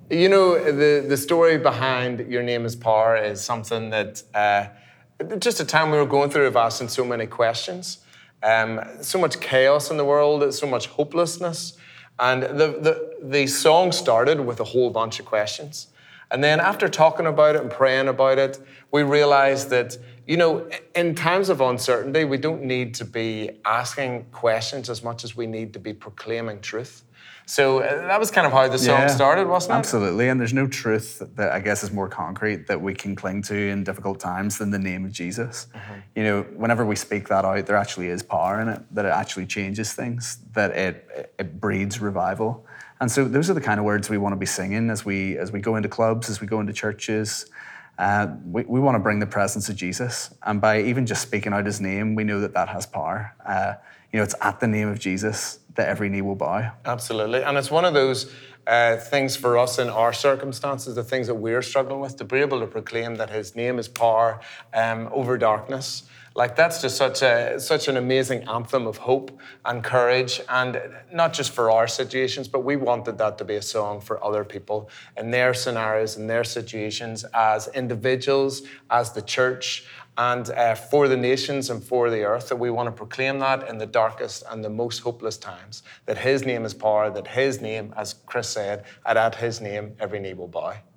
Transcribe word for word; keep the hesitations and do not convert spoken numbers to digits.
You know, the, the story behind Your Name is Power is something that uh, just a time we were going through of asking so many questions. Um, so much chaos in the world, so much hopelessness. And the, the, the song started with a whole bunch of questions. And then after talking about it and praying about it, we realized that, you know, in times of uncertainty, we don't need to be asking questions as much as we need to be proclaiming truth. So uh, that was kind of how the song Yeah, started, wasn't it? Absolutely, and there's no truth that I guess is more concrete that we can cling to in difficult times than the name of Jesus. Mm-hmm. You know, whenever we speak that out, there actually is power in it, that it actually changes things, that it it breeds revival. And so those are the kind of words we want to be singing as we as we go into clubs, as we go into churches. Uh, we, we want to bring the presence of Jesus. And by even just speaking out his name, we know that that has power. Uh, you know, it's at the name of Jesus that every knee will bow. Absolutely. And it's one of those uh, things for us in our circumstances, the things that we're struggling with, to be able to proclaim that his name is power um, over darkness. Like, that's just such a such an amazing anthem of hope and courage, and not just for our situations, but we wanted that to be a song for other people in their scenarios, in their situations, as individuals, as the church, and uh, for the nations and for the earth, that we want to proclaim that in the darkest and the most hopeless times, that his name is power, that his name, as Chris said, and at his name every knee will bow.